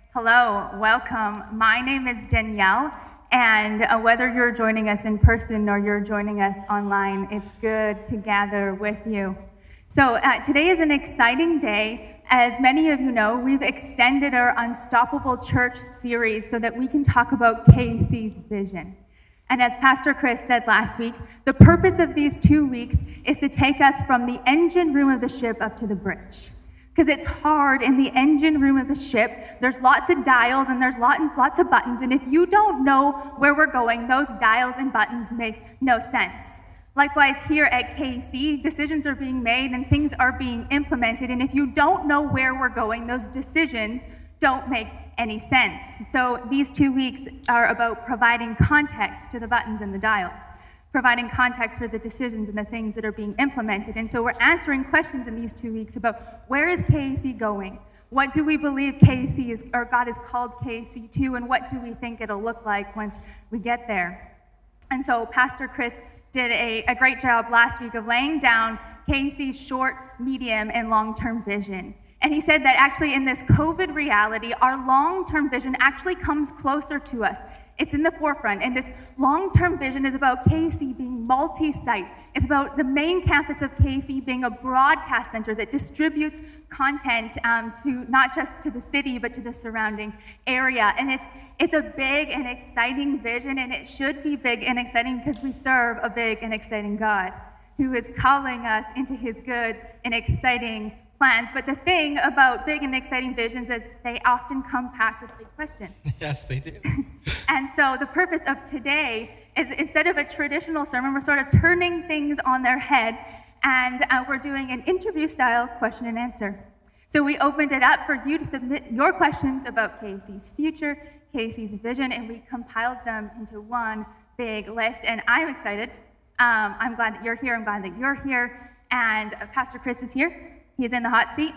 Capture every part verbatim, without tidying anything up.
Hello, welcome. My name is Danielle, and uh, whether you're joining us in person or you're joining us online, it's good to gather with you. So uh, today is an exciting day. As many of you know, we've extended our Unstoppable Church series so that we can talk about K C's vision. And as Pastor Chris said last week, the purpose of these two weeks is to take us from the engine room of the ship up to the bridge. Because it's hard in the engine room of the ship. There's lots of dials and there's lot, lots of buttons. And if you don't know where we're going, those dials and buttons make no sense. Likewise, here at K C, decisions are being made and things are being implemented. And if you don't know where we're going, those decisions don't make any sense. So these two weeks are about providing context to the buttons and the dials, providing context for the decisions and the things that are being implemented. And so we're answering questions in these two weeks about where is K C going? What do we believe K C is, or God has called K C to, and what do we think it'll look like once we get there? And so Pastor Chris did a, a great job last week of laying down K C's short, medium, and long-term vision. And he said that actually in this COVID reality, our long-term vision actually comes closer to us. It's in the forefront. And this long-term vision is about K C being multi-site. It's about the main campus of K C being a broadcast center that distributes content um, to not just to the city, but to the surrounding area. And it's, it's a big and exciting vision, and it should be big and exciting because we serve a big and exciting God who is calling us into his good and exciting plans. But the thing about big and exciting visions is they often come packed with big questions. Yes, they do. And so the purpose of today is, instead of a traditional sermon, we're sort of turning things on their head, and uh, we're doing an interview-style question and answer. So we opened it up for you to submit your questions about K C's future, K C's vision, and we compiled them into one big list. And I'm excited. Um, I'm glad that you're here. I'm glad that you're here. And uh, Pastor Chris is here. He's in the hot seat.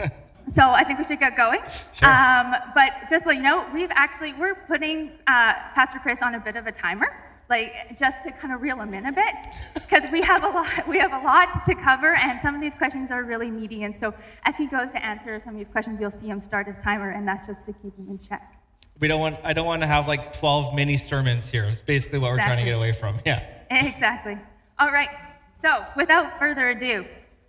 So I think we should get going. Sure. Um, but just so you know, we've actually, we're putting uh, Pastor Chris on a bit of a timer, like just to kind of reel him in a bit, because we have a lot, we have a lot to cover, and some of these questions are really meaty. And so as he goes to answer some of these questions, you'll see him start his timer, and that's just to keep him in check. We don't want, I don't want to have like twelve mini sermons here. It's basically what Exactly. we're trying to get away from. Yeah. Exactly. All right. So without further ado,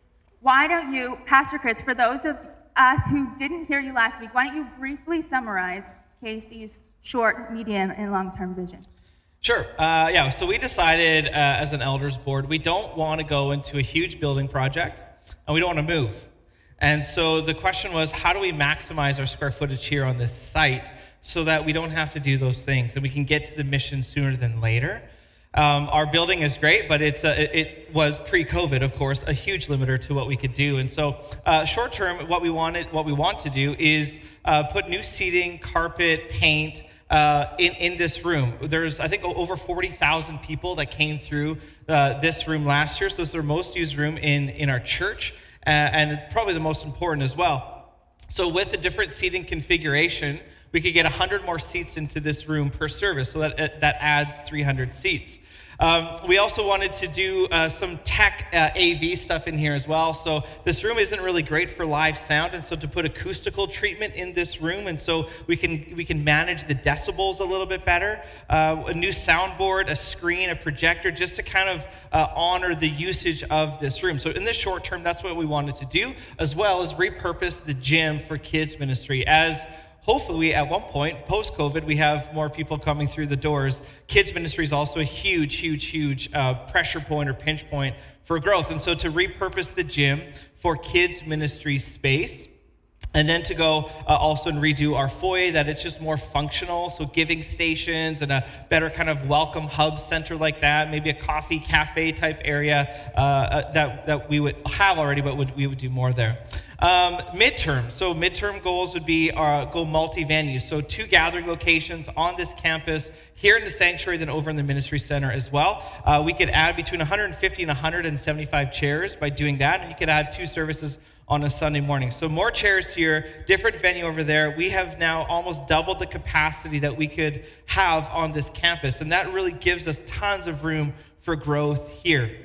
why don't you, Pastor Chris, for those of us who didn't hear you last week, why don't you briefly summarize K C's short, medium, and long-term vision? Sure. Uh, yeah, so we decided uh, as an elders board, we don't want to go into a huge building project, and we don't want to move. And so the question was, how do we maximize our square footage here on this site so that we don't have to do those things, and we can get to the mission sooner than later? Um, our building is great, but it's a, it, it was pre-COVID, of course, a huge limiter to what we could do. And so, uh, short term, what we wanted, what we want to do is uh, put new seating, carpet, paint uh, in in this room. There's, I think, over forty thousand people that came through uh, this room last year. So this is our most used room in in our church, uh, and probably the most important as well. So with the different seating configuration, we could get one hundred more seats into this room per service, so that that adds three hundred seats. Um, we also wanted to do uh, some tech uh, A V stuff in here as well. So this room isn't really great for live sound, and so to put acoustical treatment in this room, and so we can we can manage the decibels a little bit better. Uh, a new soundboard, a screen, a projector, just to kind of uh, honor the usage of this room. So in the short term, that's what we wanted to do, as well as repurpose the gym for kids ministry. As hopefully, at one point, post-COVID, we have more people coming through the doors. Kids ministry is also a huge, huge, huge uh, pressure point or pinch point for growth. And so to repurpose the gym for kids ministry space, and then to go uh, also and redo our foyer, that it's just more functional, so giving stations and a better kind of welcome hub center like that, maybe a coffee cafe type area uh, uh, that, that we would have already, but would, we would do more there. Um, midterm, so midterm goals would be uh, go multi-venue, so two gathering locations on this campus, here in the sanctuary, then over in the ministry center as well. Uh, we could add between one hundred fifty and one hundred seventy-five chairs by doing that, and you could add two services on a Sunday morning. So more chairs here, different venue over there. We have now almost doubled the capacity that we could have on this campus, and that really gives us tons of room for growth here.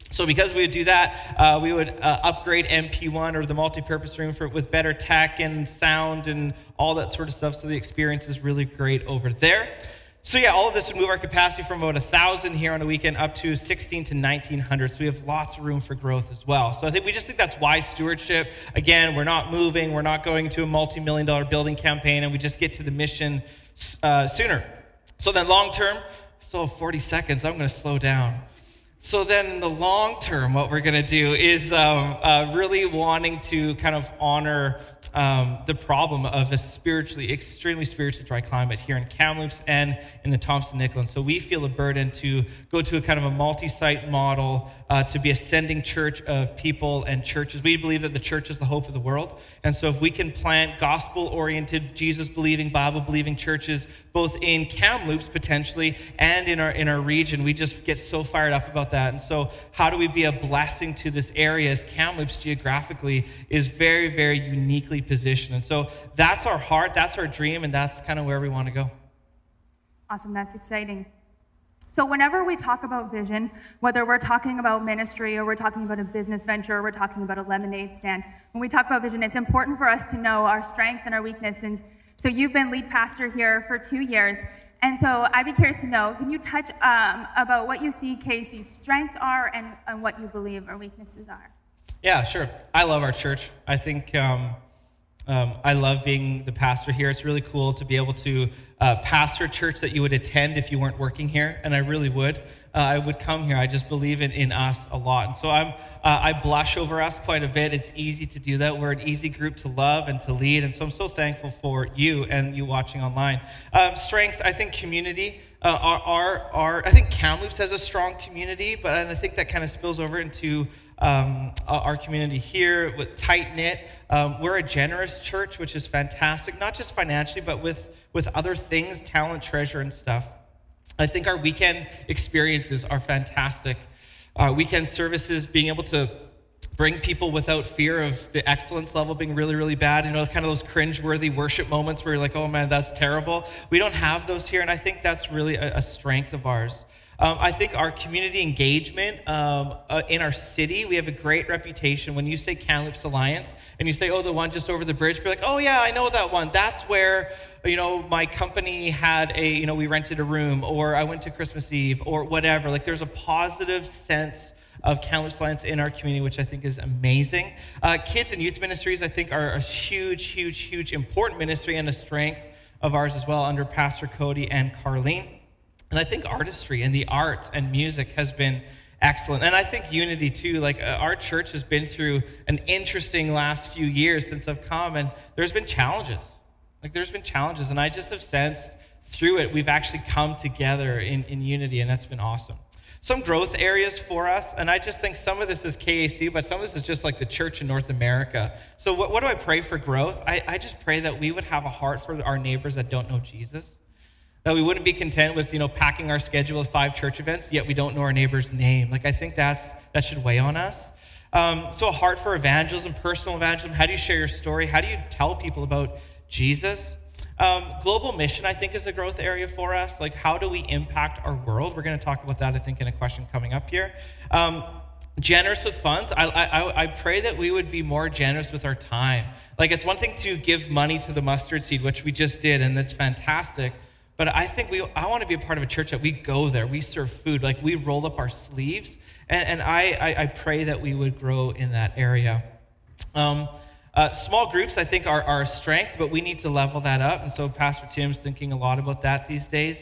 So because we would do that, uh, we would uh, upgrade M P one or the multi-purpose room for with better tech and sound and all that sort of stuff, so the experience is really great over there. So yeah, all of this would move our capacity from about one thousand here on a weekend up to sixteen to nineteen hundred. So we have lots of room for growth as well. So I think we just think that's wise stewardship. Again, we're not moving. We're not going to a multi-million dollar building campaign, and we just get to the mission uh, sooner. So then long term, so forty seconds, I'm going to slow down. So then in the long term, what we're going to do is um, uh, really wanting to kind of honor um, the problem of a spiritually, extremely spiritually dry climate here in Kamloops and in the Thompson-Nickel. So we feel a burden to go to a kind of a multi-site model uh, to be a sending church of people and churches. We believe that the church is the hope of the world. And so if we can plant gospel-oriented, Jesus-believing, Bible-believing churches both in Kamloops potentially and in our in our region, we just get so fired up about that. And so how do we be a blessing to this area, as Kamloops geographically is very, very uniquely positioned. And so that's our heart, that's our dream, and that's kind of where we want to go. Awesome, that's exciting. So whenever we talk about vision, whether we're talking about ministry or we're talking about a business venture or we're talking about a lemonade stand, when we talk about vision, it's important for us to know our strengths and our weaknesses. So you've been lead pastor here for two years. And so I'd be curious to know, can you touch um, about what you see K C's strengths are and, and what you believe our weaknesses are? Yeah, sure. I love our church. I think um, um, I love being the pastor here. It's really cool to be able to uh, pastor a church that you would attend if you weren't working here, and I really would. Uh, I would come here. I just believe in, in us a lot. And so I'm, uh, I blush over us quite a bit. It's easy to do that. We're an easy group to love and to lead. And so I'm so thankful for you and you watching online. Um, strengths, I think community. Uh, our, our, our, I think Kamloops has a strong community, but and I think that kind of spills over into um, our community here with tight-knit. Um, we're a generous church, which is fantastic, not just financially, but with, with other things, talent, treasure, and stuff. I think our weekend experiences are fantastic. Uh, weekend services, being able to bring people without fear of the excellence level being really, really bad. You know, kind of those cringe-worthy worship moments where you're like, oh man, that's terrible. We don't have those here, and I think that's really a, a strength of ours. Um, I think our community engagement um, uh, in our city, we have a great reputation. When you say Kamloops Alliance and you say, oh, the one just over the bridge, you're like, oh yeah, I know that one. That's where, you know, my company had a, you know, we rented a room, or I went to Christmas Eve, or whatever. Like there's a positive sense of Kamloops Alliance in our community, which I think is amazing. Uh, kids and youth ministries, I think, are a huge, huge, huge important ministry and a strength of ours as well under Pastor Cody and Carlene. And I think artistry and the arts and music has been excellent. And I think unity too. Like uh, our church has been through an interesting last few years since I've come, and there's been challenges. Like there's been challenges, and I just have sensed through it we've actually come together in, in unity, and that's been awesome. Some growth areas for us, and I just think some of this is K A C, but some of this is just like the church in North America. So what, what do I pray for growth? I, I just pray that we would have a heart for our neighbors that don't know Jesus. That we wouldn't be content with, you know, packing our schedule with five church events, yet we don't know our neighbor's name. Like, I think that's that should weigh on us. Um, so a heart for evangelism, personal evangelism. How do you share your story? How do you tell people about Jesus? Um, global mission, I think, is a growth area for us. Like, how do we impact our world? We're going to talk about that, I think, in a question coming up here. Um, generous with funds. I, I, I pray that we would be more generous with our time. Like, it's one thing to give money to the mustard seed, which we just did, and that's fantastic. But I think we, I want to be a part of a church that we go there, we serve food, like we roll up our sleeves, and, and I, I, I pray that we would grow in that area. Um, uh, small groups, I think, are, are a strength, but we need to level that up, and so Pastor Tim's thinking a lot about that these days.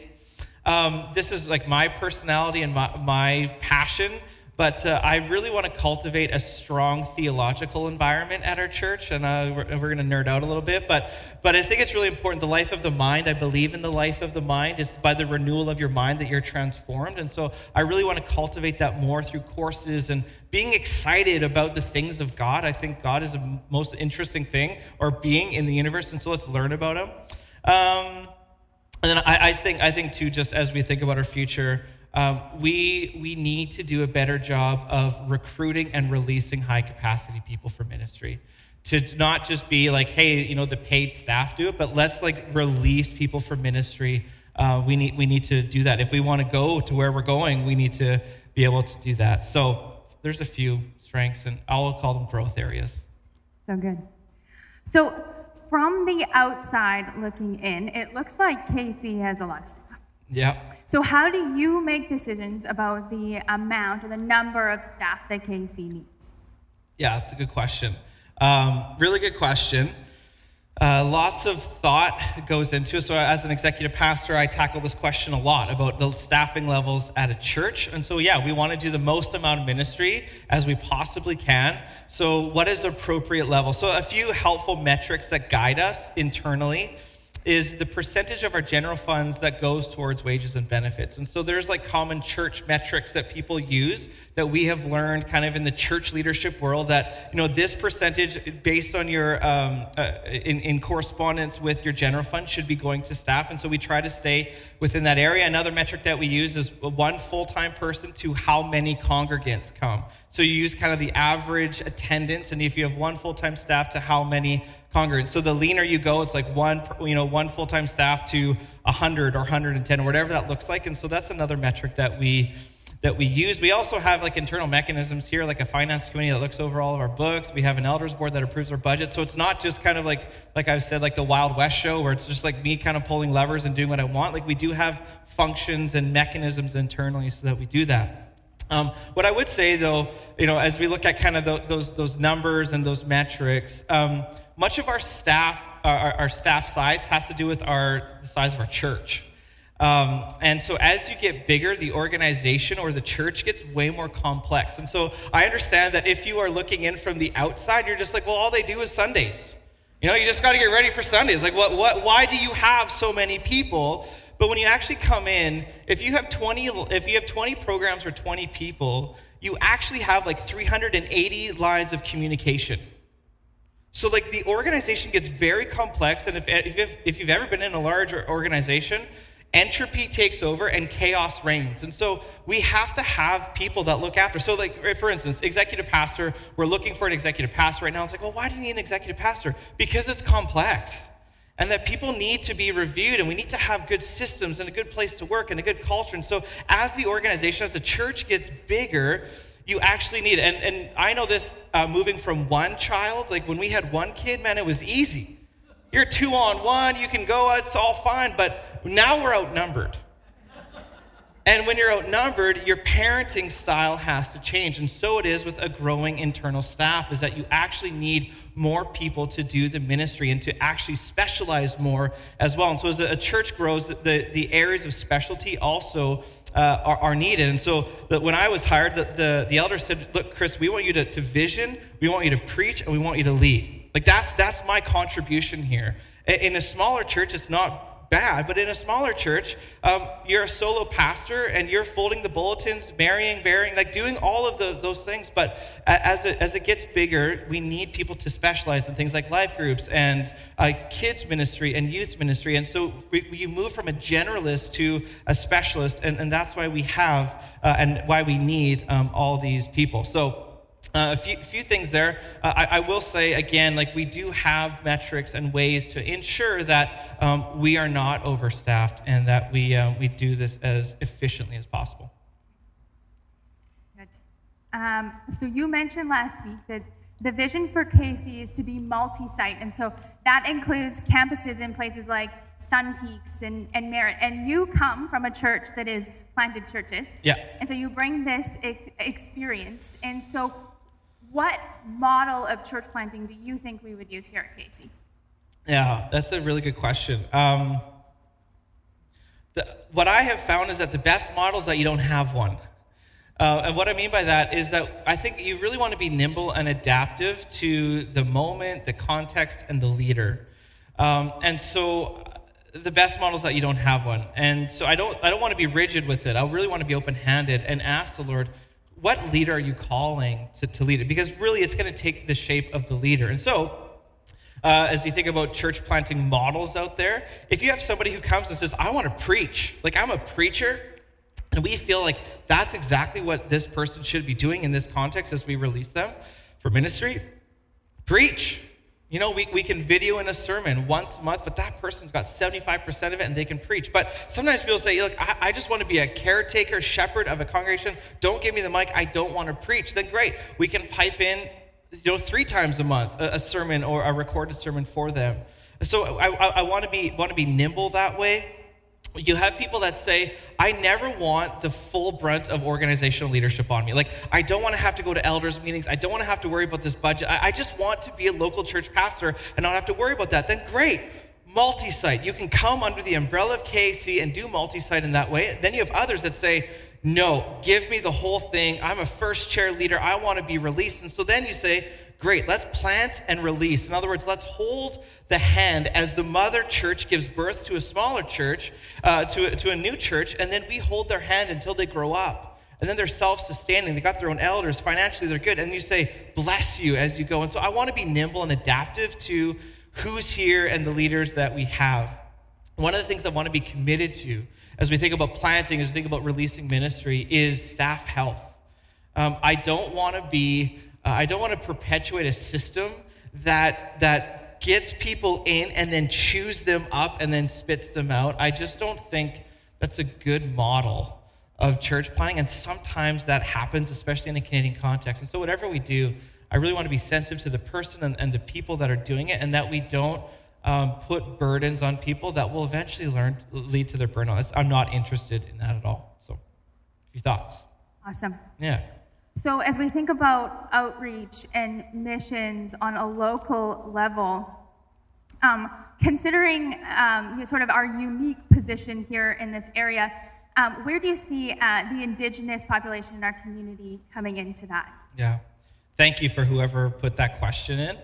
Um, this is like my personality and my, my passion, but uh, I really want to cultivate a strong theological environment at our church, and uh, we're, we're going to nerd out a little bit, but but I think it's really important. The life of the mind, I believe in the life of the mind. It's by the renewal of your mind that you're transformed, and so I really want to cultivate that more through courses and being excited about the things of God. I think God is the most interesting thing or being in the universe, and so let's learn about Him. Um, and then I, I think I think too, just as we think about our future, Um, we we need to do a better job of recruiting and releasing high-capacity people for ministry. To not just be like, hey, you know, the paid staff do it, but let's like release people for ministry. Uh, we need we need to do that. If we want to go to where we're going, we need to be able to do that. So there's a few strengths, and I'll call them growth areas. So good. So from the outside looking in, it looks like K C has a lot of staff. Yeah. So how do you make decisions about the amount or the number of staff that K C needs? Yeah, that's a good question. Um, really good question. Uh, lots of thought goes into it. So as an executive pastor, I tackle this question a lot about the staffing levels at a church. And so, yeah, we want to do the most amount of ministry as we possibly can. So what is the appropriate level? So a few helpful metrics that guide us internally is the percentage of our general funds that goes towards wages and benefits. And so there's like common church metrics that people use that we have learned kind of in the church leadership world that, you know, this percentage based on your, um, uh, in, in correspondence with your general fund should be going to staff. And so we try to stay within that area. Another metric that we use is one full-time person to how many congregants come. So you use kind of the average attendance, and if you have one full-time staff to how many congregants. So the leaner you go, it's like one, you know, one full-time staff to one hundred or one hundred ten, or whatever that looks like. And so that's another metric that we that we use. We also have like internal mechanisms here, like a finance committee that looks over all of our books. We have an elders board that approves our budget. So it's not just kind of like, like I've said, like the Wild West show where it's just like me kind of pulling levers and doing what I want. Like we do have functions and mechanisms internally so that we do that. Um, what I would say, though, you know, as we look at kind of the, those those numbers and those metrics, um, much of our staff, our, our staff size, has to do with our the size of our church. Um, and so, as you get bigger, the organization or the church gets way more complex. And so, I understand that if you are looking in from the outside, you're just like, well, all they do is Sundays. You know, you just got to get ready for Sundays. Like, what? What? Why do you have so many people? But when you actually come in, if you have twenty, if you have twenty programs or twenty people, you actually have like three hundred eighty lines of communication. So like the organization gets very complex, and if if you've, if you've ever been in a large organization, entropy takes over and chaos reigns. And so we have to have people that look after. So like, for instance, executive pastor, we're looking for an executive pastor right now. It's like, well, why do you need an executive pastor? Because it's complex. And that people need to be reviewed, and we need to have good systems and a good place to work and a good culture. And so as the organization, as the church gets bigger, you actually need it. And, and I know this uh, moving from one child, like when we had one kid, man, it was easy. You're two on one, you can go, it's all fine. But now we're outnumbered. And when you're outnumbered, your parenting style has to change. And so it is with a growing internal staff, is that you actually need more people to do the ministry and to actually specialize more as well. And so as a church grows, the, the, the areas of specialty also uh, are, are needed. And so the, when I was hired, the, the, the elders said, look, Chris, we want you to, to vision, we want you to preach, and we want you to lead. Like that's, that's my contribution here. In a smaller church, it's not bad, but in a smaller church, um, you're a solo pastor and you're folding the bulletins, marrying, bearing, like doing all of the, those things. But as it, as it gets bigger, we need people to specialize in things like life groups and uh, kids ministry and youth ministry. And so we, we move from a generalist to a specialist, and, and that's why we have uh, and why we need um, all these people. So Uh, a few, few things there. Uh, I, I will say, again, like we do have metrics and ways to ensure that um, we are not overstaffed and that we, um, we do this as efficiently as possible. Good. Um, so you mentioned last week that the vision for K C is to be multi-site, and so that includes campuses in places like Sun Peaks and, and Merritt. And you come from a church that is planted churches. Yeah. And so you bring this ex- experience. And so what model of church planting do you think we would use here at K C? Yeah, that's a really good question. Um, the, what I have found is that the best model is that you don't have one. Uh, and what I mean by that is that I think you really want to be nimble and adaptive to the moment, the context, and the leader. Um, and so the best model is that you don't have one. And so I don't, I don't want to be rigid with it. I really want to be open-handed and ask the Lord, what leader are you calling to, to lead it? Because really it's going to take the shape of the leader. And so uh, as you think about church planting models out there, if you have somebody who comes and says, I want to preach, like I'm a preacher, and we feel like that's exactly what this person should be doing in this context as we release them for ministry, preach. You know, we, we can video in a sermon once a month, but that person's got seventy-five percent of it and they can preach. But sometimes people say, look, I, I just want to be a caretaker, shepherd of a congregation. Don't give me the mic. I don't want to preach. Then great. We can pipe in, you know, three times a month, a, a sermon or a recorded sermon for them. So I, I, I want to be want to be nimble that way. You have people that say, I never want the full brunt of organizational leadership on me. Like, I don't want to have to go to elders meetings. I don't want to have to worry about this budget. I, I just want to be a local church pastor and not have to worry about that. Then great, multi-site. You can come under the umbrella of K A C and do multi-site in that way. Then you have others that say, no, give me the whole thing. I'm a first chair leader. I want to be released. And so then you say, great, let's plant and release. In other words, let's hold the hand as the mother church gives birth to a smaller church, uh, to, a, to a new church, and then we hold their hand until they grow up. And then they're self-sustaining. They got their own elders. Financially, they're good. And you say, bless you as you go. And so I want to be nimble and adaptive to who's here and the leaders that we have. One of the things I want to be committed to as we think about planting, as we think about releasing ministry, is staff health. Um, I don't want to be... Uh, I don't want to perpetuate a system that that gets people in and then chews them up and then spits them out. I just don't think that's a good model of church planting, and sometimes that happens, especially in a Canadian context. And so whatever we do, I really want to be sensitive to the person and, and the people that are doing it, and that we don't um, put burdens on people that will eventually learn lead to their burnout. That's, I'm not interested in that at all. So, a few thoughts. Awesome. Yeah. So as we think about outreach and missions on a local level, um, considering um, sort of our unique position here in this area, um, where do you see uh, the Indigenous population in our community coming into that? Yeah, thank you for whoever put that question in.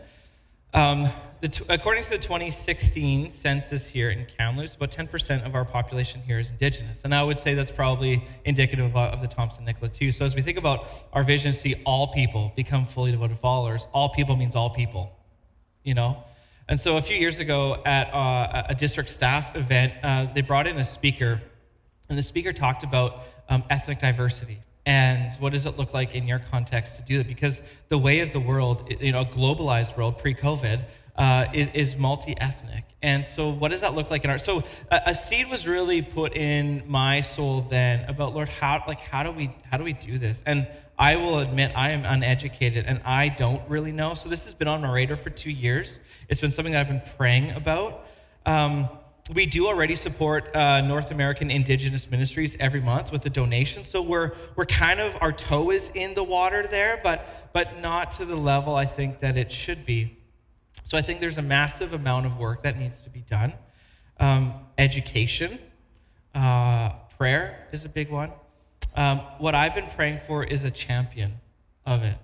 Um, the t- according to the twenty sixteen census here in Kamloops, about ten percent of our population here is Indigenous. And I would say that's probably indicative of, uh, of the Thompson-Nicola too. So as we think about our vision to see all people become fully devoted followers, all people means all people, you know? And so a few years ago at uh, a district staff event, uh, they brought in a speaker, and the speaker talked about um, ethnic diversity. And what does it look like in your context to do that? Because the way of the world, you know, a globalized world pre-COVID, uh, is, is multi-ethnic. And so what does that look like in our... So a, a seed was really put in my soul then about, Lord, how like how do we how do we do this? And I will admit I am uneducated and I don't really know. So this has been on my radar for two years. It's been something that I've been praying about. Um, We do already support uh, North American Indigenous Ministries every month with a donation, so we're we're kind of, our toe is in the water there, but but not to the level I think that it should be. So I think there's a massive amount of work that needs to be done. Um, education, uh, prayer is a big one. Um, what I've been praying for is a champion of it.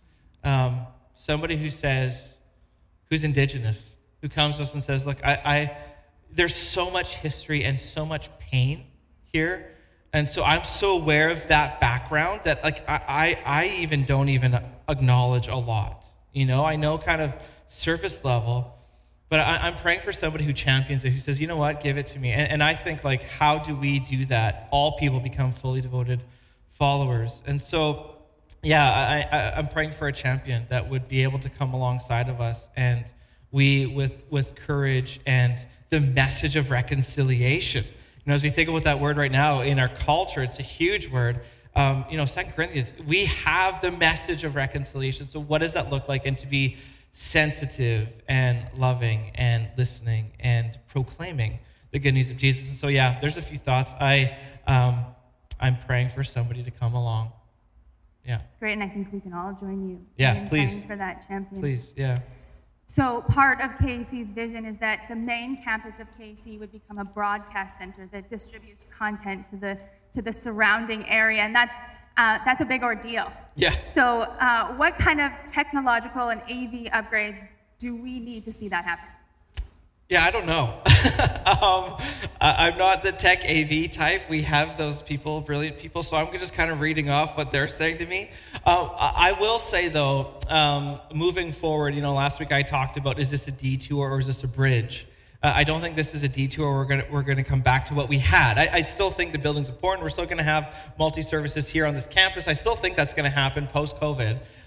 Um, somebody who says, who's Indigenous, who comes to us and says, look, I... I there's so much history and so much pain here. And so I'm so aware of that background that like I, I, I even don't even acknowledge a lot. You know, I know kind of surface level, but I, I'm praying for somebody who champions it, who says, you know what, give it to me. And, and I think like, how do we do that? All people become fully devoted followers. And so, yeah, I, I, I'm praying for a champion that would be able to come alongside of us, and we, with with courage and the message of reconciliation. You know, as we think about that word right now in our culture, it's a huge word. Um, you know, Second Corinthians, we have the message of reconciliation. So what does that look like? And to be sensitive and loving and listening and proclaiming the good news of Jesus. And so, yeah, there's a few thoughts. I, um, I'm praying for somebody to come along. Yeah. It's great, and I think we can all join you. Yeah, in please. praying for that champion. Please, yeah. So part of K A C's vision is that the main campus of K A C would become a broadcast center that distributes content to the to the surrounding area, and that's uh, that's a big ordeal. Yeah. So uh, what kind of technological and A V upgrades do we need to see that happen? Yeah, I don't know. um, I'm not the tech A V type. We have those people, brilliant people, so I'm just kind of reading off what they're saying to me. Uh, I will say, though, um, moving forward, you know, last week I talked about, is this a detour or is this a bridge? Uh, I don't think this is a detour. We're going we're going to come back to what we had. I, I still think the building's important. We're still going to have multi-services here on this campus. I still think that's going to happen post-COVID.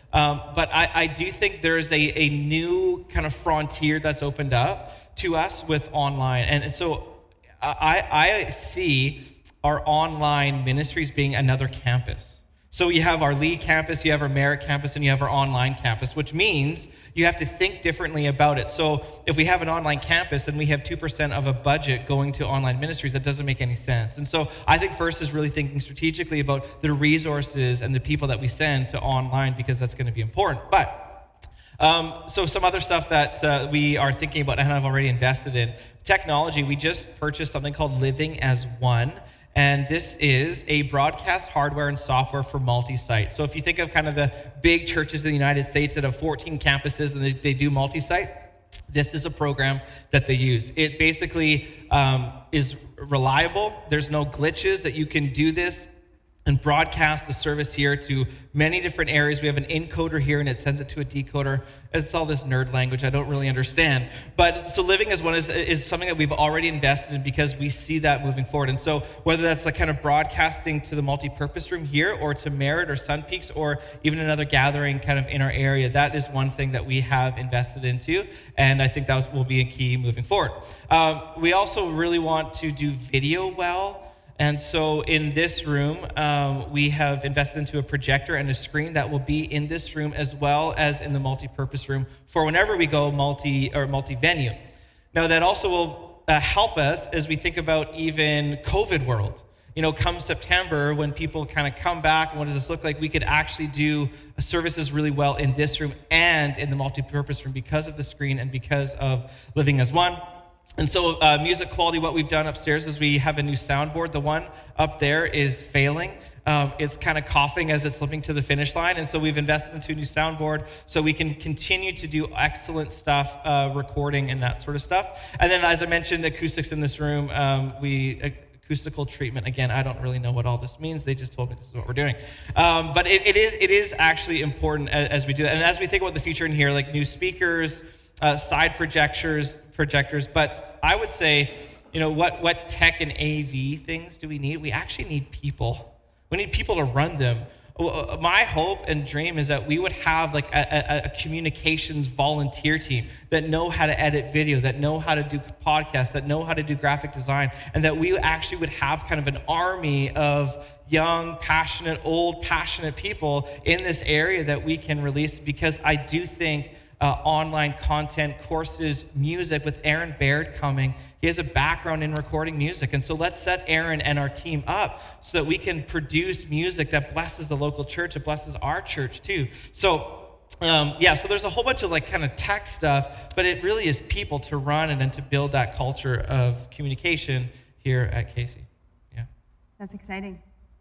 Um, but I, I do think there's a, a new kind of frontier that's opened up to us with online. And, and so I, I see our online ministries being another campus. So you have our Lee campus, you have our Merritt campus, and you have our online campus, which means you have to think differently about it. So if we have an online campus and we have two percent of a budget going to online ministries, that doesn't make any sense. And so I think First is really thinking strategically about the resources and the people that we send to online, because that's going to be important. But um, so some other stuff that uh, we are thinking about and have already invested in. Technology, we just purchased something called Living as One. And this is a broadcast hardware and software for multi-site. So if you think of kind of the big churches in the United States that have fourteen campuses and they, they do multi-site, this is a program that they use. It basically um, is reliable. There's no glitches, that you can do this and broadcast the service here to many different areas. We have an encoder here, and it sends it to a decoder. It's all this nerd language I don't really understand. But so Living as One is, is something that we've already invested in, because we see that moving forward. And so whether that's like kind of broadcasting to the multi-purpose room here, or to Merritt or Sun Peaks, or even another gathering kind of in our area, that is one thing that we have invested into. And I think that will be a key moving forward. Um, we also really want to do video well. And so in this room, um, we have invested into a projector and a screen that will be in this room as well as in the multi-purpose room for whenever we go multi or multi-venue. Now that also will uh, help us as we think about even COVID world. You know, come September, when people kind of come back, and what does this look like? We could actually do services really well in this room and in the multi-purpose room because of the screen and because of Living as One. And so uh, music quality, what we've done upstairs is we have a new soundboard. The one up there is failing. Um, it's kind of coughing as it's slipping to the finish line. And so we've invested into a new soundboard so we can continue to do excellent stuff, uh, recording and that sort of stuff. And then, as I mentioned, acoustics in this room, um, we... Uh, acoustical treatment. Again, I don't really know what all this means. They just told me this is what we're doing. Um, but it, it is it is actually important as, as we do that. And as we think about the future in here, like new speakers, uh, side projectors, projectors. But I would say, you know, what, what tech and A V things do we need? We actually need people. We need people to run them. My hope and dream is that we would have like a, a, a communications volunteer team that know how to edit video, that know how to do podcasts, that know how to do graphic design, and that we actually would have kind of an army of young, passionate, old, passionate people in this area that we can release, because I do think Uh, online content, courses, music, with Aaron Baird coming. He has a background in recording music. And so let's set Aaron and our team up so that we can produce music that blesses the local church. It blesses our church too. So um, yeah, so there's a whole bunch of like kind of tech stuff, but it really is people to run it and to build that culture of communication here at Casey. Yeah. That's exciting.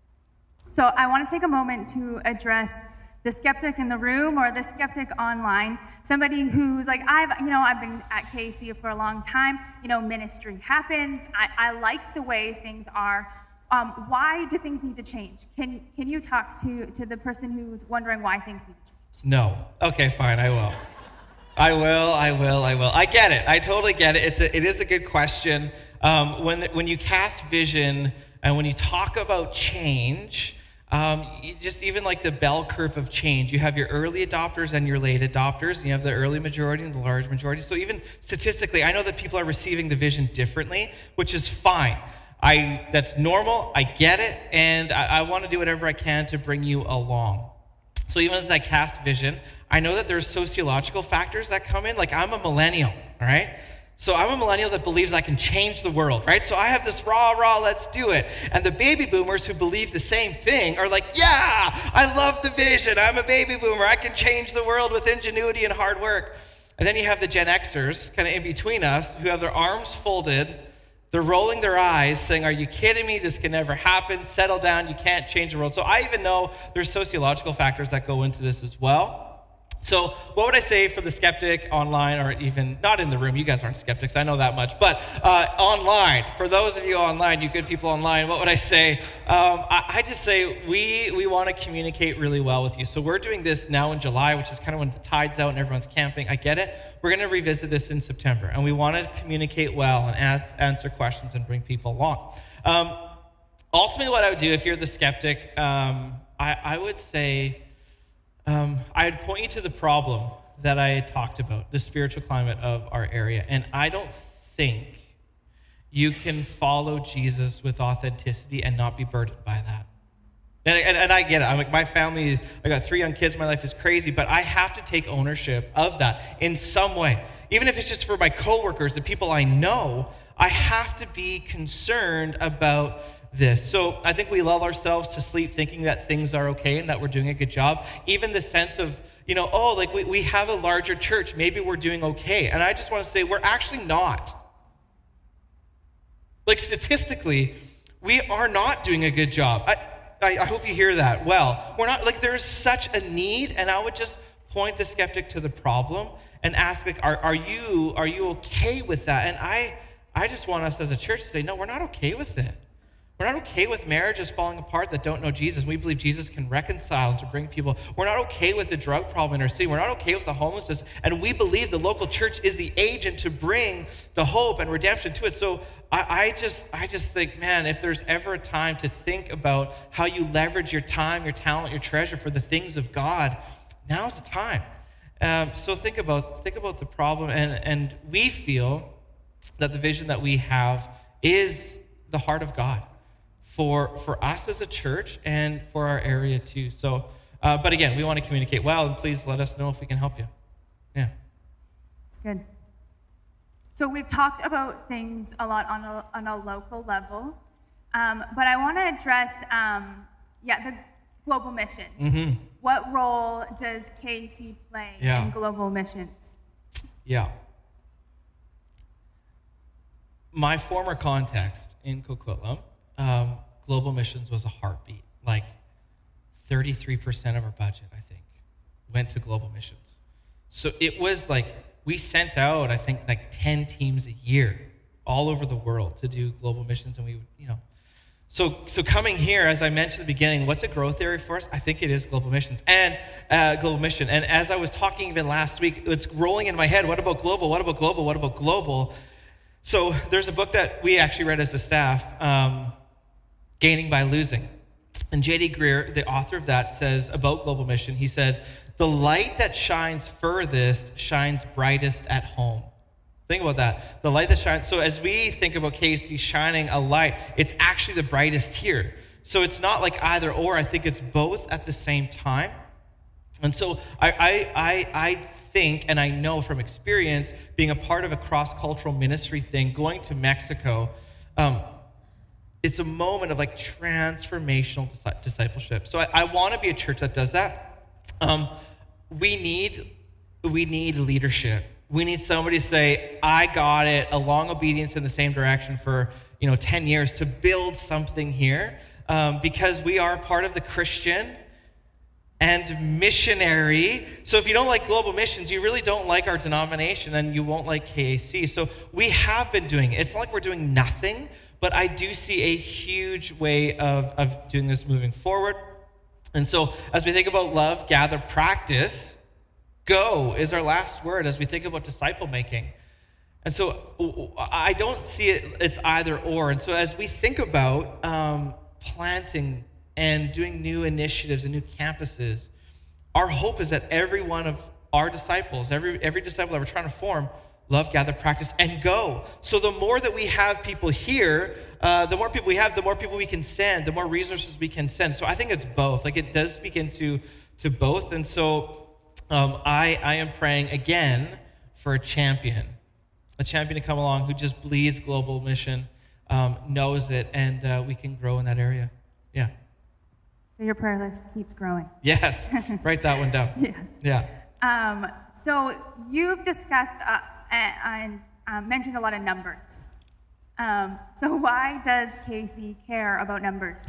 So I want to take a moment to address the skeptic in the room or the skeptic online, somebody who's like, I've, you know, I've been at K C for a long time, you know, ministry happens, I, I like the way things are. Um, why do things need to change? Can can you talk to, to the person who's wondering why things need to change? No. Okay, fine, I will. I will, I will, I will. I get it, I totally get it. It's a, it is a good question. Um, when, when you cast vision and when you talk about change, Um, you just even like the bell curve of change, you have your early adopters and your late adopters, and you have the early majority and the large majority. So even statistically, I know that people are receiving the vision differently, which is fine. I that's normal, I get it, and I, I want to do whatever I can to bring you along. So even as I cast vision, I know that there's sociological factors that come in. Like, I'm a millennial, all right? So I'm a millennial that believes I can change the world, right? So I have this rah, rah, let's do it. And the baby boomers who believe the same thing are like, yeah, I love the vision. I'm a baby boomer. I can change the world with ingenuity and hard work. And then you have the Gen Xers kind of in between us who have their arms folded. They're rolling their eyes saying, are you kidding me? This can never happen. Settle down. You can't change the world. So I even know there's sociological factors that go into this as well. So what would I say for the skeptic online, or even not in the room? You guys aren't skeptics, I know that much. But uh, online, for those of you online, you good people online, what would I say? Um, I, I just say we we want to communicate really well with you. So we're doing this now in July, which is kind of when the tide's out and everyone's camping. I get it. We're going to revisit this in September. And we want to communicate well and ask, answer questions and bring people along. Um, ultimately, what I would do if you're the skeptic, um, I, I would say... um, I'd point you to the problem that I talked about, the spiritual climate of our area. And I don't think you can follow Jesus with authenticity and not be burdened by that. And, and, and I get it. I'm like, my family, I got three young kids. My life is crazy, but I have to take ownership of that in some way. Even if it's just for my coworkers, the people I know, I have to be concerned about this. So I think we lull ourselves to sleep thinking that things are okay and that we're doing a good job. Even the sense of, you know, oh, like we, we have a larger church, maybe we're doing okay. And I just want to say we're actually not. Like statistically, we are not doing a good job. I, I, I hope you hear that. Well, we're not, like there's such a need, and I would just point the skeptic to the problem and ask, like, are, are you are you okay with that? And I I just want us as a church to say, no, we're not okay with it. We're not okay with marriages falling apart that don't know Jesus. We believe Jesus can reconcile and to bring people. We're not okay with the drug problem in our city. We're not okay with the homelessness. And we believe the local church is the agent to bring the hope and redemption to it. So I, I just I just think, man, if there's ever a time to think about how you leverage your time, your talent, your treasure for the things of God, now's the time. Um, so think about think about the problem. And, and we feel that the vision that we have is the heart of God for for us as a church and for our area too. So, uh, but again, we want to communicate well, and please let us know if we can help you. Yeah. It's good. So we've talked about things a lot on a, on a local level, um, but I want to address, um, yeah, the global missions. Mm-hmm. What role does K C play Yeah. in global missions? Yeah. My former context in Coquitlam, um, global missions was a heartbeat. Like thirty-three percent of our budget, I think, went to global missions. So it was like, we sent out, I think, like ten teams a year all over the world to do global missions. And we would, you know, so so coming here, as I mentioned at the beginning, what's a growth area for us? I think it is global missions and uh, global mission. And as I was talking even last week, it's rolling in my head, what about global? What about global? What about global? So there's a book that we actually read as a staff, um, Gaining by Losing. And J D Greer, the author of that, says about global mission, he said, the light that shines furthest shines brightest at home. Think about that. The light that shines. So as we think about K C shining a light, it's actually the brightest here. So it's not like either or. I think it's both at the same time. And so I, I, I, I think, and I know from experience, being a part of a cross-cultural ministry thing, going to Mexico, um, it's a moment of like transformational discipleship. So I, I want to be a church that does that. Um, we need we need leadership. We need somebody to say, I got it, along obedience in the same direction for you know ten years to build something here, um, because we are part of the Christian and missionary. So if you don't like global missions, you really don't like our denomination, and you won't like K A C. So we have been doing it. It's not like we're doing nothing, but I do see a huge way of, of doing this moving forward. And so as we think about love, gather, practice, go is our last word as we think about disciple making. And so I don't see it, it's either or. And so as we think about um, planting and doing new initiatives and new campuses, our hope is that every one of our disciples, every every disciple that we're trying to form, love, gather, practice, and go. So the more that we have people here, uh, the more people we have, the more people we can send, the more resources we can send. So I think it's both. Like it does speak into to both. And so um, I, I am praying again for a champion, a champion to come along who just bleeds global mission, um, knows it, and uh, we can grow in that area. Yeah. So your prayer list keeps growing. Yes. Write that one down. Yes. Yeah. Um, so you've discussed uh, and uh, mentioned a lot of numbers. Um, so why does K C care about numbers?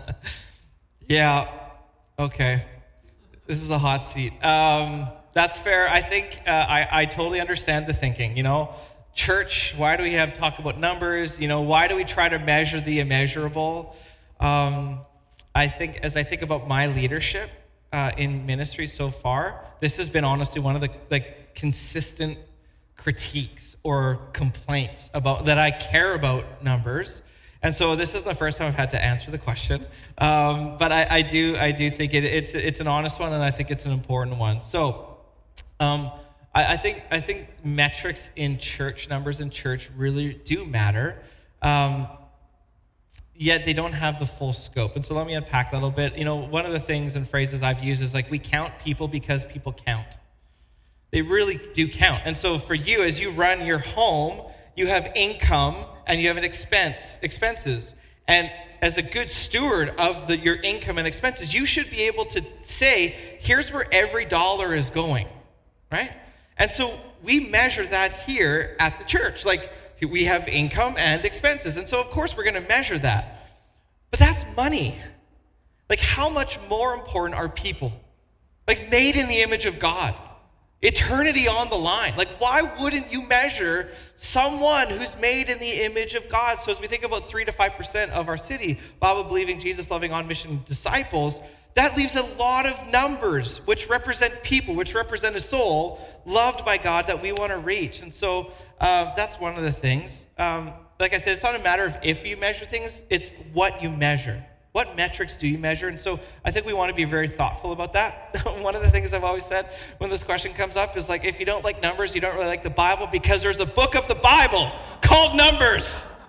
Yeah. Okay. This is a hot seat. Um, that's fair. I think uh, I, I totally understand the thinking. You know, church, why do we have talk about numbers? You know, why do we try to measure the immeasurable? Um, I think as I think about my leadership uh, in ministry so far, this has been honestly one of the like consistent critiques or complaints about that I care about numbers. And so this isn't the first time I've had to answer the question, um, but I, I do I do think it, it's it's an honest one, and I think it's an important one. So um, I, I think I think metrics in church, numbers in church, really do matter, um, yet they don't have the full scope. And so let me unpack that a little bit. You know, one of the things and phrases I've used is like, we count people because people count. They really do count. And so for you, as you run your home, you have income and you have an expense, expenses. And as a good steward of the, your income and expenses, you should be able to say, here's where every dollar is going, right? And so we measure that here at the church. Like, we have income and expenses. And so, of course, we're going to measure that. But that's money. Like, how much more important are people? Like, made in the image of God. Eternity on the line. Like, why wouldn't you measure someone who's made in the image of God? So as we think about three to five percent of our city, Bible-believing, Jesus-loving, on-mission disciples, that leaves a lot of numbers which represent people, which represent a soul loved by God that we want to reach. And so uh, that's one of the things. Um, like I said, it's not a matter of if you measure things, it's what you measure. What metrics do you measure? And so I think we want to be very thoughtful about that. One of the things I've always said when this question comes up is like, if you don't like numbers, you don't really like the Bible, because there's a book of the Bible called Numbers.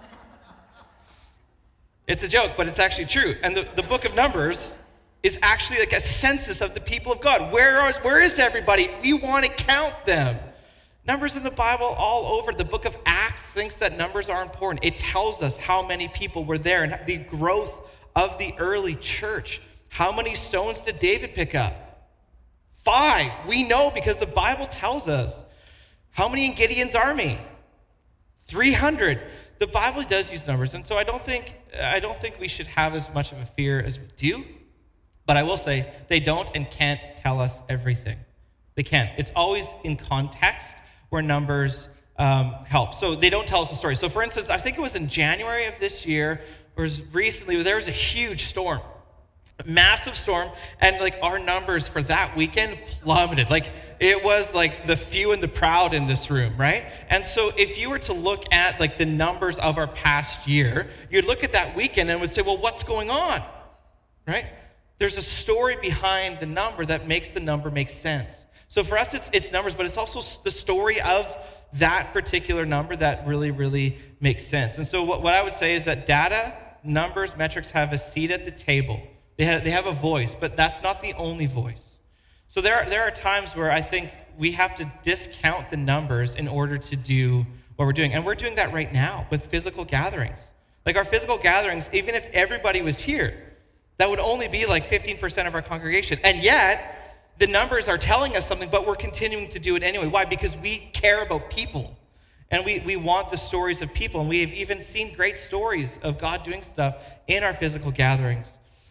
It's a joke, but it's actually true. And the, the book of Numbers is actually like a census of the people of God. Where is, where is everybody? We want to count them. Numbers in the Bible all over. The book of Acts thinks that numbers are important. It tells us how many people were there and the growth of the early church. How many stones did David pick up? Five. We know because the Bible tells us. How many in Gideon's army? three hundred. The Bible does use numbers, and so I don't think I don't think we should have as much of a fear as we do. But I will say they don't and can't tell us everything. They can't. It's always in context where numbers um, help. So they don't tell us the story. So for instance, I think it was in January of this year, or recently, there was a huge storm, massive storm, and like our numbers for that weekend plummeted. Like, it was like the few and the proud in this room, right? And so if you were to look at like the numbers of our past year, you'd look at that weekend and would say, well, what's going on, right? There's a story behind the number that makes the number make sense. So for us, it's, it's numbers, but it's also the story of that particular number that really, really makes sense. And so what, what I would say is that data, numbers, metrics have a seat at the table. They have, they have a voice, but that's not the only voice. So there are, there are times where I think we have to discount the numbers in order to do what we're doing. And we're doing that right now with physical gatherings. Like our physical gatherings, even if everybody was here, that would only be like fifteen percent of our congregation. And yet, the numbers are telling us something, but we're continuing to do it anyway. Why? Because we care about people. And we, we want the stories of people. And we've even seen great stories of God doing stuff in our physical gatherings.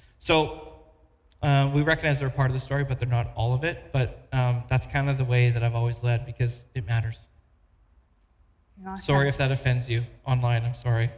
So uh, we recognize they're a part of the story, but they're not all of it. But um, that's kind of the way that I've always led, because it matters. Awesome. Sorry if that offends you online. I'm sorry.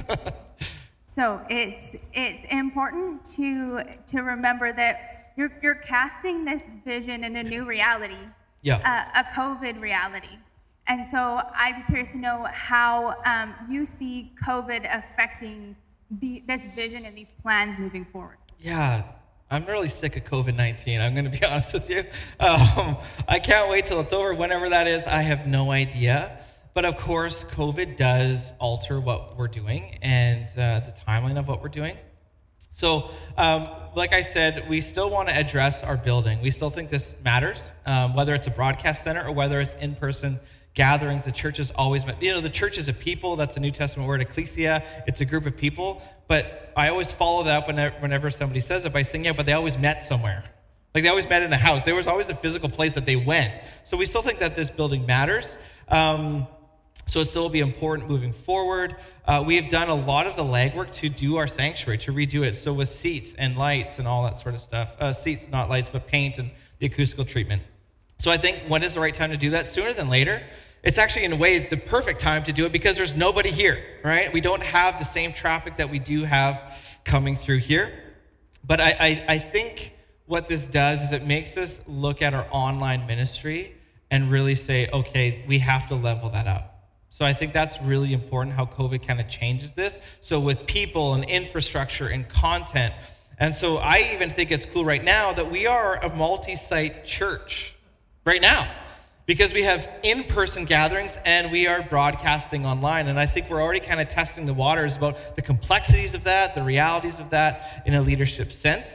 So it's it's important to to remember that you're you're casting this vision in a new reality. Yeah. A, a COVID reality. And so I'd be curious to know how um, you see COVID affecting the, this vision and these plans moving forward. Yeah, I'm really sick of COVID nineteen. I'm going to be honest with you. Um, I can't wait till it's over. Whenever that is, I have no idea. But of course, COVID does alter what we're doing and uh, the timeline of what we're doing. So, um, like I said, we still want to address our building. We still think this matters, um, whether it's a broadcast center or whether it's in-person gatherings. The church is always, you know, the church is a people. That's a New Testament word, ecclesia. It's a group of people. But I always follow that up whenever, whenever somebody says it by saying, yeah, but they always met somewhere. Like they always met in a house. There was always a physical place that they went. So we still think that this building matters. Um, So it still will be important moving forward. Uh, we have done a lot of the legwork to do our sanctuary, to redo it. So with seats and lights and all that sort of stuff. Uh, seats, not lights, but paint and the acoustical treatment. So I think when is the right time to do that? Sooner than later. It's actually, in a way, the perfect time to do it because there's nobody here, right? We don't have the same traffic that we do have coming through here. But I, I, I think what this does is it makes us look at our online ministry and really say, okay, we have to level that up. So I think that's really important how COVID kind of changes this. So with people and infrastructure and content. And so I even think it's cool right now that we are a multi-site church right now, because we have in-person gatherings and we are broadcasting online. And I think we're already kind of testing the waters about the complexities of that, the realities of that in a leadership sense.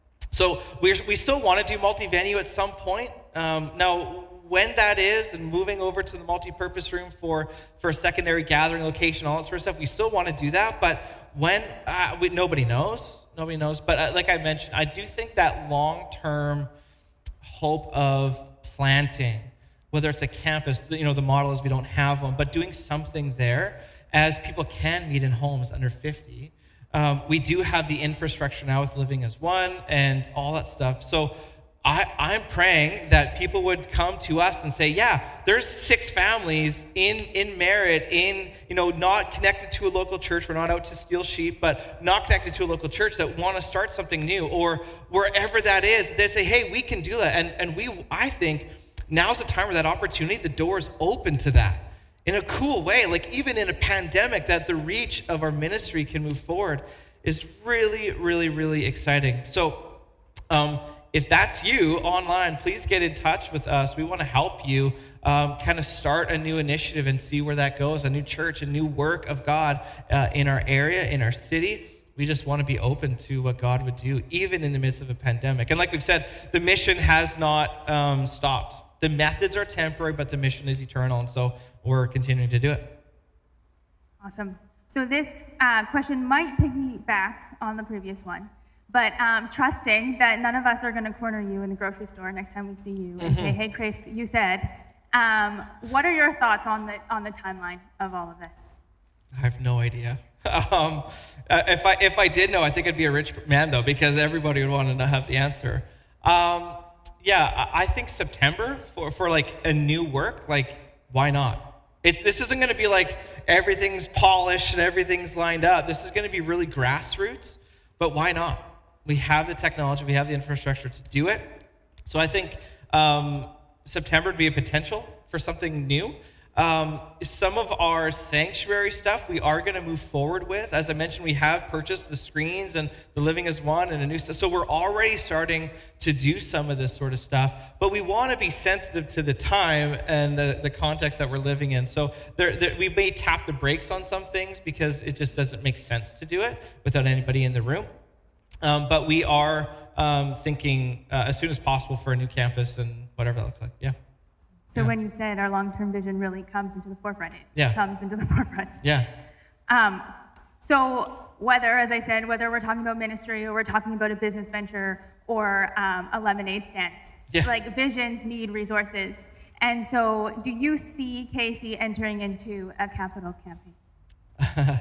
So we're, we still want to do multi-venue at some point. Um, now, when that is, and moving over to the multi-purpose room for, for a secondary gathering location, all that sort of stuff, we still want to do that. But when, uh, we, nobody knows. Nobody knows. But uh, like I mentioned, I do think that long-term hope of planting, whether it's a campus, you know, the model is we don't have one, but doing something there as people can meet in homes under fifty. Um, we do have the infrastructure now with Living as One and all that stuff. So I, I'm praying that people would come to us and say, yeah, there's six families in, in Merritt, in, you know, not connected to a local church. We're not out to steal sheep, but not connected to a local church that want to start something new, or wherever that is, they say, hey, we can do that. And, and we, I think, now's the time where that opportunity, the door is open to that in a cool way. Like even in a pandemic, that the reach of our ministry can move forward is really, really, really exciting. So um, if that's you online, please get in touch with us. We want to help you um, kind of start a new initiative and see where that goes, a new church, a new work of God uh, in our area, in our city. We just want to be open to what God would do, even in the midst of a pandemic. And like we've said, the mission has not um, stopped. The methods are temporary, but the mission is eternal, and so we're continuing to do it. Awesome. So this uh, question might piggyback on the previous one, but um, trusting that none of us are going to corner you in the grocery store next time we see you and mm-hmm. say, hey, Grace, you said, um, what are your thoughts on the on the timeline of all of this? I have no idea. um, uh, if I if I did know, I think I'd be a rich man, though, because everybody would want to have the answer. Um, Yeah, I think September for, for like a new work, like, why not? It's, this isn't going to be like everything's polished and everything's lined up. This is going to be really grassroots, but why not? We have the technology, we have the infrastructure to do it. So I think um, September would be a potential for something new. Um, some of our sanctuary stuff we are going to move forward with. As I mentioned, we have purchased the screens and the Living as One and a new stuff. So we're already starting to do some of this sort of stuff. But we want to be sensitive to the time and the, the context that we're living in. So there, there, we may tap the brakes on some things because it just doesn't make sense to do it without anybody in the room. Um, but we are um, thinking uh, as soon as possible for a new campus and whatever that looks like. Yeah. So yeah. when you said our long-term vision really comes into the forefront, it yeah. comes into the forefront. Yeah. Um, so whether, as I said, whether we're talking about ministry or we're talking about a business venture or um, a lemonade stand, yeah. like visions need resources. And so do you see K C entering into a capital campaign?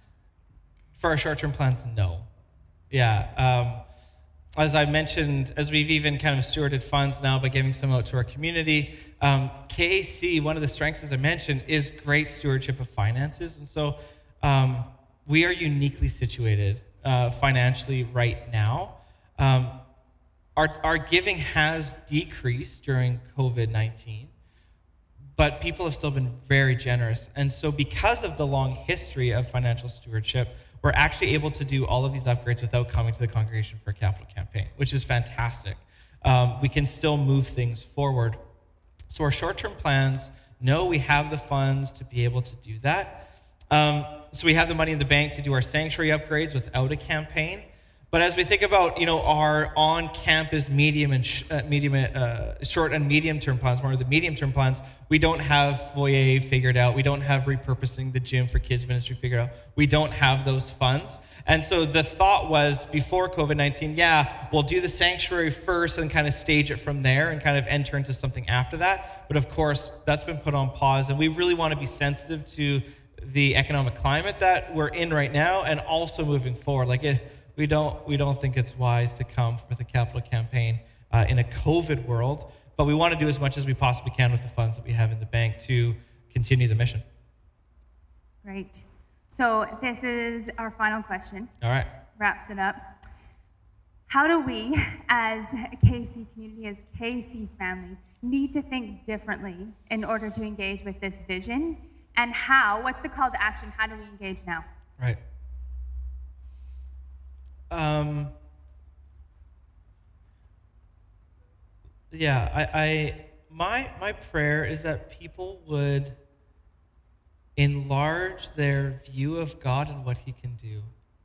For our short-term plans, no. Yeah. Um, As I mentioned, as we've even kind of stewarded funds now by giving some out to our community, um, K C, one of the strengths, as I mentioned, is great stewardship of finances. And so um, we are uniquely situated uh, financially right now. Um, our, our giving has decreased during COVID nineteen, but people have still been very generous. And so because of the long history of financial stewardship, we're actually able to do all of these upgrades without coming to the congregation for a capital campaign, which is fantastic. Um, we can still move things forward. So our short-term plans, no, we have the funds to be able to do that. Um, so we have the money in the bank to do our sanctuary upgrades without a campaign. But as we think about, you know, our on-campus medium and sh- uh, medium, uh, short and medium-term plans, more of the medium-term plans, we don't have foyer figured out. We don't have repurposing the gym for kids ministry figured out. We don't have those funds. And so the thought was before COVID nineteen, yeah, we'll do the sanctuary first and kind of stage it from there and kind of enter into something after that. But of course, that's been put on pause. And we really want to be sensitive to the economic climate that we're in right now and also moving forward. Like it, We don't we don't think it's wise to come with a capital campaign uh, in a COVID world, but we want to do as much as we possibly can with the funds that we have in the bank to continue the mission. Great. So this is our final question. All right. Wraps it up. How do we, as a K C community, as K C family, need to think differently in order to engage with this vision And how? What's the call to action? How do we engage now? Right. Um, yeah, I, I my my prayer is that people would enlarge their view of God and what he can do.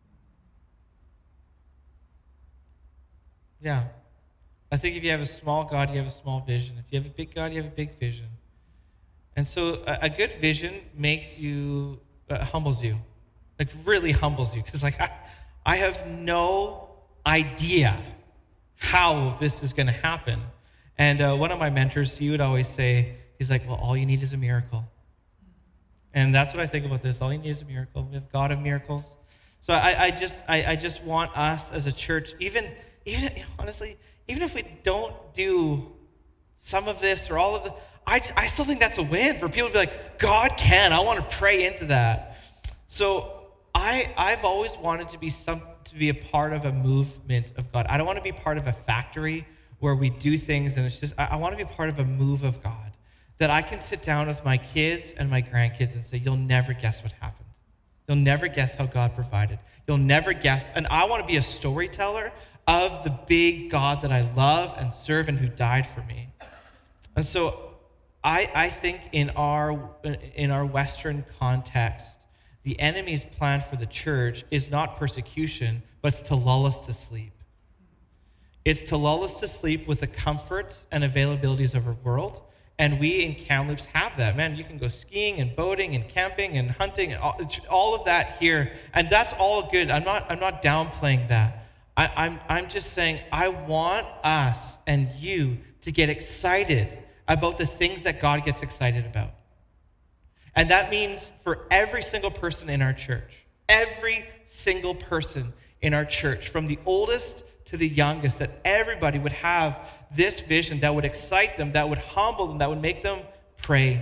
Yeah. I think if you have a small God, you have a small vision. If you have a big God, you have a big vision. And so a, a good vision makes you, uh, humbles you. Like really humbles you. Because like, I, I have no idea how this is going to happen. And uh, one of my mentors, he would always say, he's like, well, all you need is a miracle. And that's what I think about this. All you need is a miracle. We have God of miracles. So I, I just I, I just want us as a church, even, even honestly, even if we don't do some of this or all of the, I, I still think that's a win for people to be like, God can. I want to pray into that. So I, I've always wanted to be some to be a part of a movement of God. I don't want to be part of a factory where we do things and it's just, I, I want to be part of a move of God. That I can sit down with my kids and my grandkids and say, you'll never guess what happened. You'll never guess how God provided. You'll never guess. And I want to be a storyteller of the big God that I love and serve and who died for me. And so I, I think in our, in our Western context, the enemy's plan for the church is not persecution, but it's to lull us to sleep. It's to lull us to sleep with the comforts and availabilities of our world. And we in Kamloops have that. Man, you can go skiing and boating and camping and hunting and all, all of that here. And that's all good. I'm not, I'm not downplaying that. I, I'm, I'm just saying I want us and you to get excited about the things that God gets excited about. And that means for every single person in our church, every single person in our church, from the oldest to the youngest, that everybody would have this vision that would excite them, that would humble them, that would make them pray.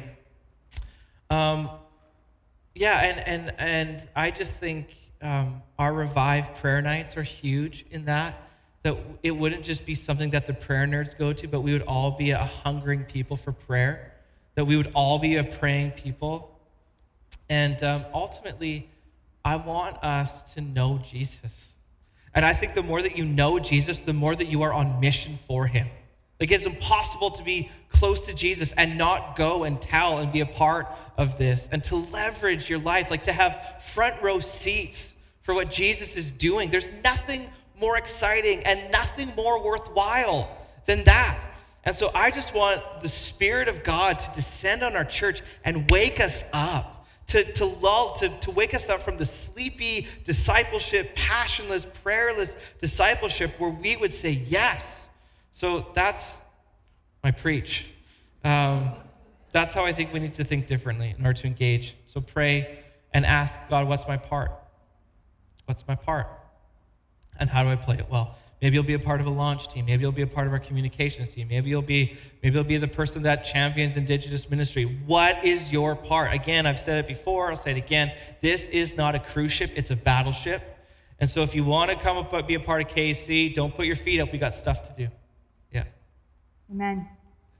Um, yeah, and and and I just think um, our Revive prayer nights are huge in that, that it wouldn't just be something that the prayer nerds go to, but we would all be a hungering people for prayer, that we would all be a praying people. And um, ultimately, I want us to know Jesus. And I think the more that you know Jesus, the more that you are on mission for him. Like it's impossible to be close to Jesus and not go and tell and be a part of this and to leverage your life, like to have front row seats for what Jesus is doing. There's nothing more exciting and nothing more worthwhile than that. And so I just want the Spirit of God to descend on our church and wake us up. To, to lull, to, to wake us up from the sleepy discipleship, passionless, prayerless discipleship where we would say yes. So that's my preach. Um, that's how I think we need to think differently in order to engage. So pray and ask God, what's my part? What's my part? And how do I play it well? Maybe you'll be a part of a launch team. Maybe you'll be a part of our communications team. Maybe you'll be maybe you'll be the person that champions Indigenous ministry. What is your part? Again, I've said it before. I'll say it again. This is not a cruise ship. It's a battleship. And so if you want to come up and be a part of K C, don't put your feet up. We got stuff to do. Yeah. Amen.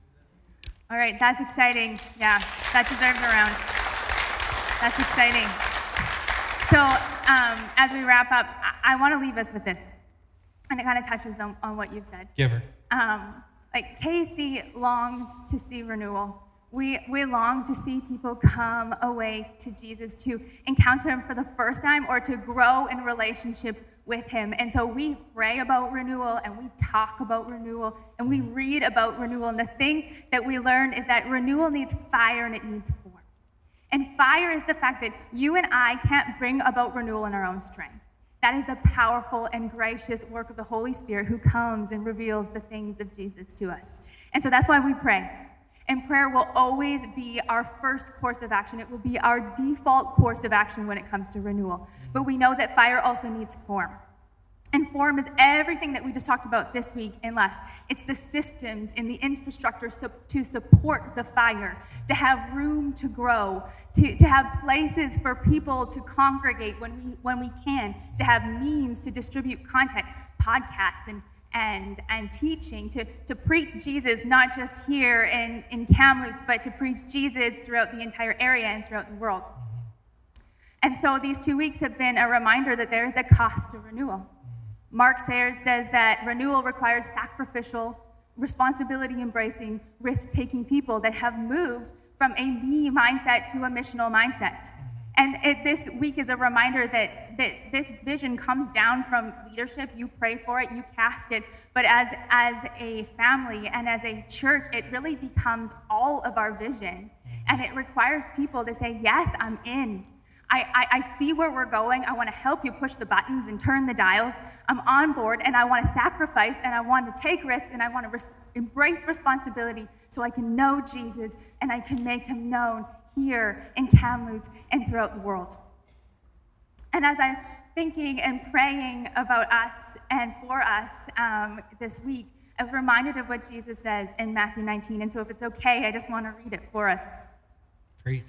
All right, that's exciting. Yeah, that deserves a round. That's exciting. So um, as we wrap up, I, I want to leave us with this. And it kind of touches on, on what you've said. Give her. Um, like K C longs to see renewal. We, we long to see people come awake to Jesus, to encounter him for the first time or to grow in relationship with him. And so we pray about renewal and we talk about renewal and we read about renewal. And the thing that we learn is that renewal needs fire and it needs form. And fire is the fact that you and I can't bring about renewal in our own strength. That is the powerful and gracious work of the Holy Spirit who comes and reveals the things of Jesus to us. And so that's why we pray. And prayer will always be our first course of action. It will be our default course of action when it comes to renewal. But we know that fire also needs form. And form is everything that we just talked about this week and last. It's the systems and the infrastructure so, to support the fire, to have room to grow, to, to have places for people to congregate when we when we can, to have means to distribute content, podcasts and, and, and teaching, to, to preach Jesus, not just here in, in Kamloops, but to preach Jesus throughout the entire area and throughout the world. And so these two weeks have been a reminder that there is a cost to renewal. Mark Sayers says that renewal requires sacrificial, responsibility-embracing, risk-taking people that have moved from a me mindset to a missional mindset. And it, this week is a reminder that, that this vision comes down from leadership. You pray for it, you cast it, but as, as a family and as a church, it really becomes all of our vision. And it requires people to say, yes, I'm in. I, I, I see where we're going. I want to help you push the buttons and turn the dials. I'm on board, and I want to sacrifice, and I want to take risks, and I want to res- embrace responsibility so I can know Jesus and I can make him known here in Kamloops and throughout the world. And as I'm thinking and praying about us and for us um, this week, I was reminded of what Jesus says in Matthew nineteen. And so if it's okay, I just want to read it for us. Preach.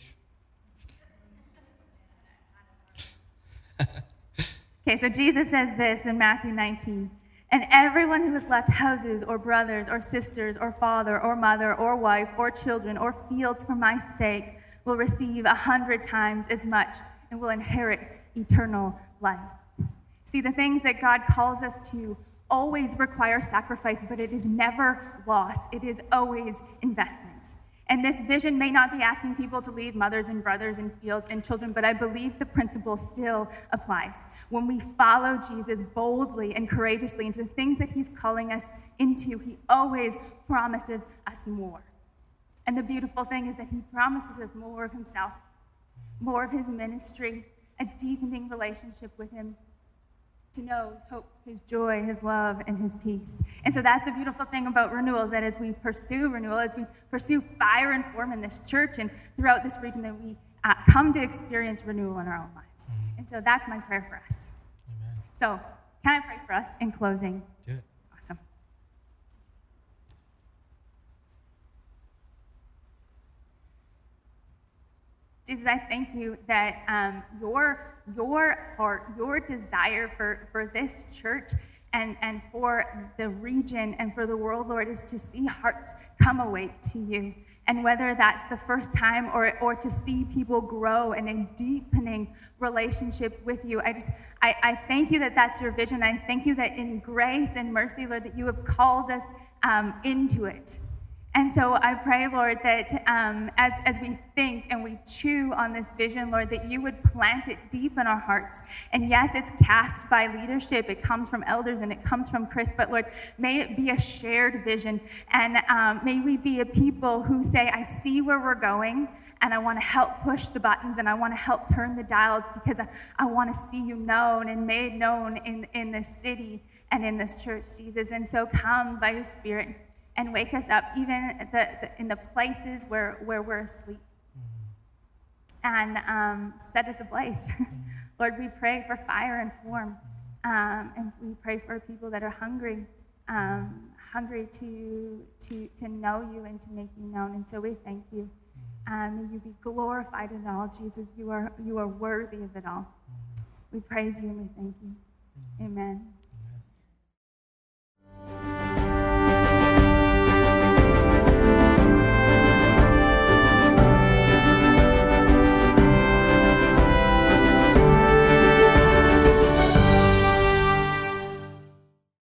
Okay, so Jesus says this in Matthew nineteen. And everyone who has left houses or brothers or sisters or father or mother or wife or children or fields for my sake will receive a hundred times as much and will inherit eternal life. See, the things that God calls us to always require sacrifice, but it is never loss. It is always investment. And this vision may not be asking people to leave mothers and brothers and fields and children, but I believe the principle still applies. When we follow Jesus boldly and courageously into the things that he's calling us into, he always promises us more. And the beautiful thing is that he promises us more of himself, more of his ministry, a deepening relationship with him, to know his hope, his joy, his love, and his peace. And so that's the beautiful thing about renewal, that as we pursue renewal, as we pursue fire and form in this church and throughout this region, that we uh, come to experience renewal in our own lives. And so that's my prayer for us. Amen. So can I pray for us in closing? Do it. Awesome. Jesus, I thank you that um, your, your heart, your desire for, for this church and, and for the region and for the world, Lord, is to see hearts come awake to you. And whether that's the first time or, or to see people grow in a deepening relationship with you, I just, I, I thank you that that's your vision. I thank you that in grace and mercy, Lord, that you have called us um, into it. And so I pray, Lord, that um, as, as we think and we chew on this vision, Lord, that you would plant it deep in our hearts. And yes, it's cast by leadership. It comes from elders and it comes from Chris. But Lord, may it be a shared vision. And um, may we be a people who say, I see where we're going, and I want to help push the buttons, and I want to help turn the dials, because I, I want to see you known and made known in, in this city and in this church, Jesus. And so come by your Spirit and wake us up, even the, the, in the places where, where we're asleep. And um, set us ablaze. Lord, we pray for fire and form. Um, and we pray for people that are hungry, um, hungry to, to, to know you and to make you known. And so we thank you. Um, may you be glorified in all, Jesus. You are, you are worthy of it all. We praise you and we thank you. Amen.